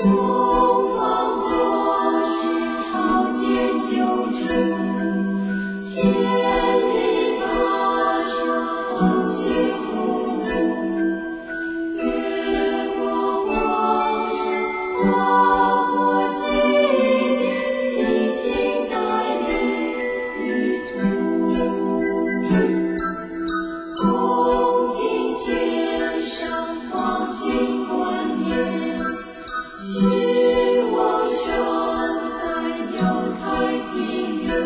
东方国师朝见救主，千里跋涉方显鸿儒，越过黄山，跨过西涧，尽心带领旅途。恭敬献上方巾冠冕，君王生在辽太平原，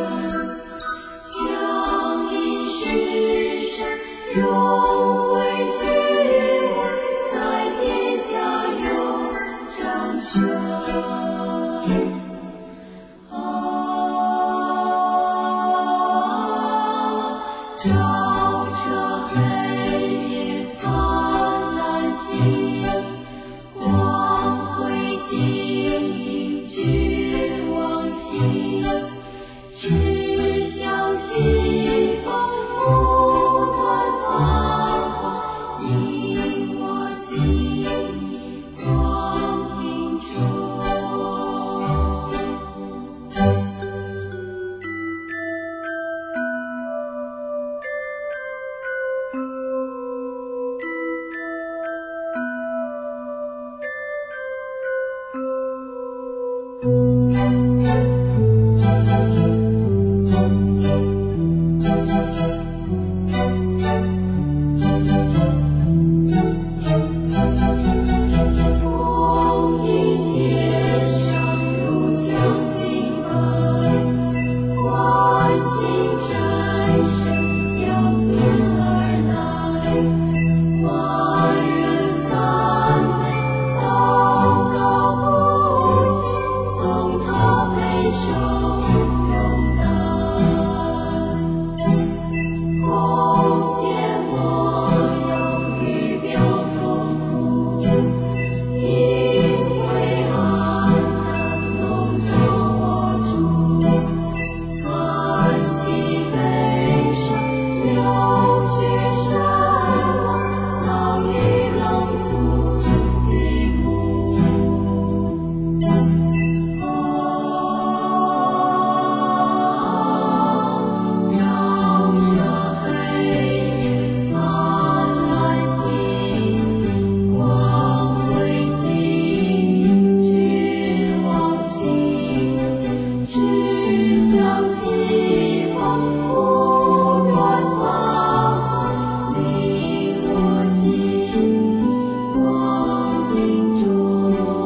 降临世上，荣归君王，在天下有掌权。照彻黑夜灿烂星，光辉晶莹君王心，只向西方不断发光，引我进入光明中。恭敬献上入香金本，欢庆真神降尊而来，万人赞美，祷告不息，颂唱配受拥戴，贡献模样预表痛苦，因为安然笼罩我主，看西飞上流血山峦，遭遇冷酷的目。照彻黑夜灿烂星，光辉晶莹君王心，只向西方不断发光，领我进入光明中。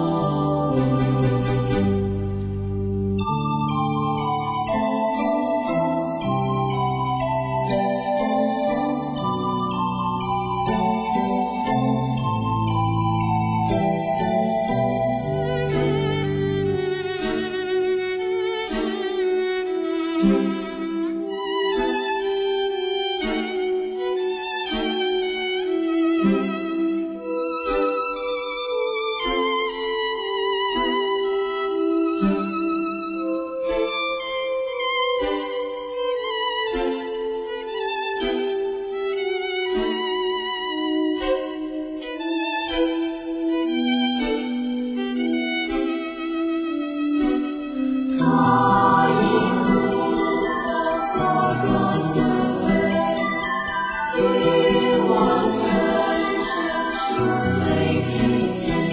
他以复活高歌尊位，君王真神赎罪的心。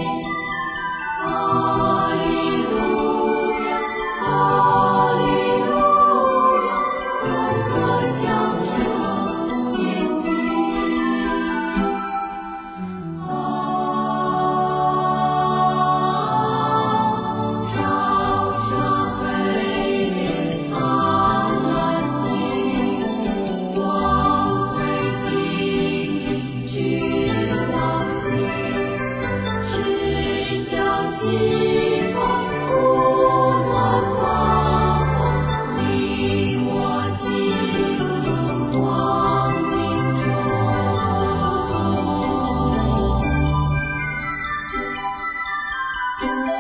哈利路亚，哈利路亚，颂歌响彻天地。照彻黑夜灿烂星，光辉晶莹君王心，只向西方不断发光，领我进入光明中。